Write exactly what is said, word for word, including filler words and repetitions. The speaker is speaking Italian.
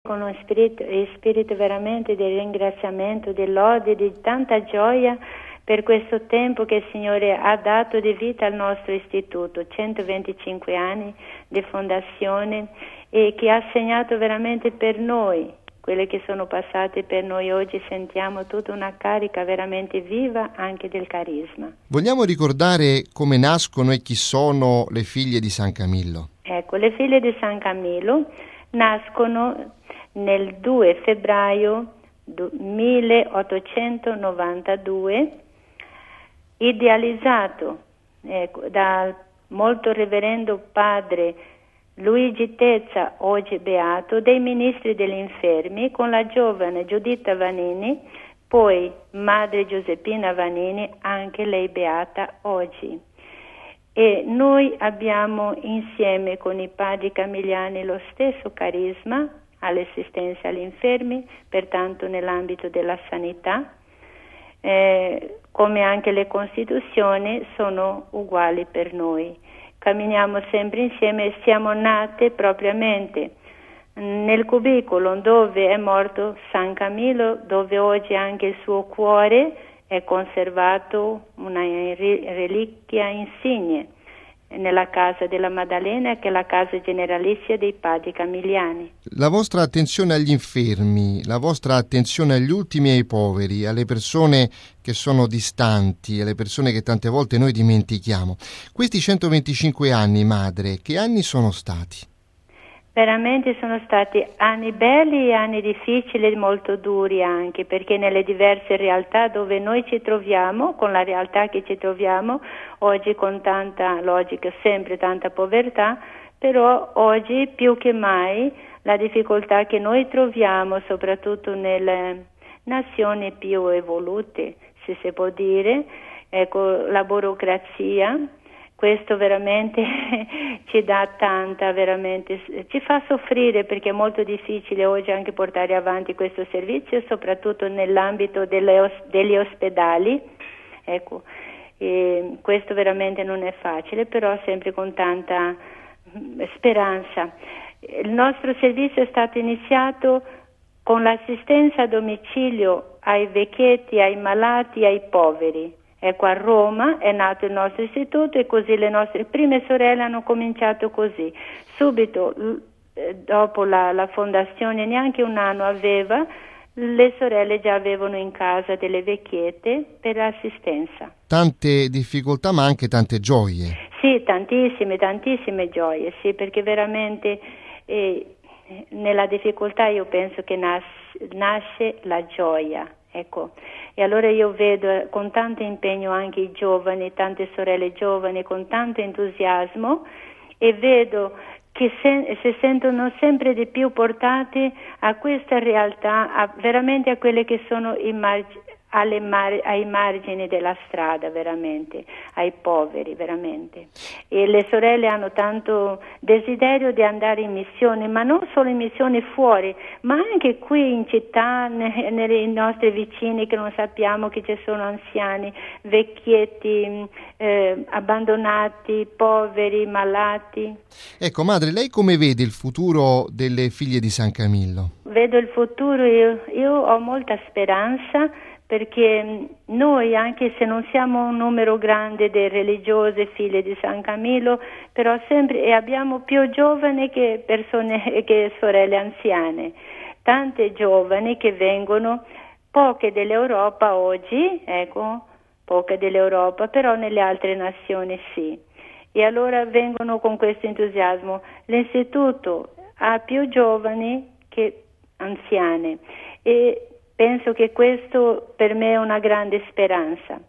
con un spirito, spirito veramente di ringraziamento, di lode, di tanta gioia per questo tempo che il Signore ha dato di vita al nostro istituto, centoventicinque anni di fondazione, e che ha segnato veramente per noi, quelle che sono passate per noi. Oggi sentiamo tutta una carica veramente viva anche del carisma. Vogliamo ricordare come nascono e chi sono le figlie di San Camillo? Ecco, le figlie di San Camillo nascono nel due febbraio milleottocentonovantadue, idealizzato ecco, dal molto reverendo padre Luigi Tezza, oggi beato, dei ministri degli infermi, con la giovane Giuditta Vanini, poi madre Giuseppina Vanini, anche lei beata oggi. E noi abbiamo insieme con i padri camiliani lo stesso carisma all'assistenza agli infermi, pertanto nell'ambito della sanità, eh, come anche le Costituzioni sono uguali per noi. Camminiamo sempre insieme e siamo nate propriamente nel cubicolo dove è morto San Camillo, dove oggi anche il suo cuore è conservato, una reliquia insigne, nella casa della Maddalena, che è la casa generalizia dei padri camiliani. La vostra attenzione agli infermi, la vostra attenzione agli ultimi e ai poveri, alle persone che sono distanti, alle persone che tante volte noi dimentichiamo. Questi centoventicinque anni, madre, che anni sono stati? Veramente sono stati anni belli e anni difficili, molto duri anche, perché nelle diverse realtà dove noi ci troviamo, con la realtà che ci troviamo, oggi con tanta logica, sempre tanta povertà, però oggi più che mai la difficoltà che noi troviamo, soprattutto nelle nazioni più evolute, se si può dire, ecco, la burocrazia. Questo veramente ci dà tanta, veramente, ci fa soffrire, perché è molto difficile oggi anche portare avanti questo servizio, soprattutto nell'ambito delle, degli ospedali. Ecco, e questo veramente non è facile, però sempre con tanta speranza. Il nostro servizio è stato iniziato con l'assistenza a domicilio ai vecchietti, ai malati, ai poveri. Ecco, a Roma è nato il nostro istituto e così le nostre prime sorelle hanno cominciato così. Subito dopo la, la fondazione, neanche un anno aveva, le sorelle già avevano in casa delle vecchiette per assistenza. Tante difficoltà ma anche tante gioie. Sì, tantissime, tantissime gioie, sì, perché veramente eh, nella difficoltà io penso che nas- nasce la gioia. Ecco, e allora io vedo con tanto impegno anche i giovani, tante sorelle giovani, con tanto entusiasmo, e vedo che se, si sentono sempre di più portate a questa realtà, a, veramente a quelle che sono i margini, alle mar- ai margini della strada, veramente, ai poveri, veramente. E le sorelle hanno tanto desiderio di andare in missione, ma non solo in missione fuori, ma anche qui in città, ne- nei nostri vicini, che non sappiamo che ci sono anziani, vecchietti, eh, abbandonati, poveri, malati. Ecco, madre, lei come vede il futuro delle figlie di San Camillo? Vedo il futuro, io, io ho molta speranza, perché noi, anche se non siamo un numero grande di religiose figlie di San Camillo, però sempre e abbiamo più giovani che persone, che sorelle anziane, tante giovani che vengono, poche dell'Europa oggi, ecco, poche dell'Europa, però nelle altre nazioni sì. E allora vengono con questo entusiasmo. L'istituto ha più giovani che anziane, e penso che questo per me è una grande speranza.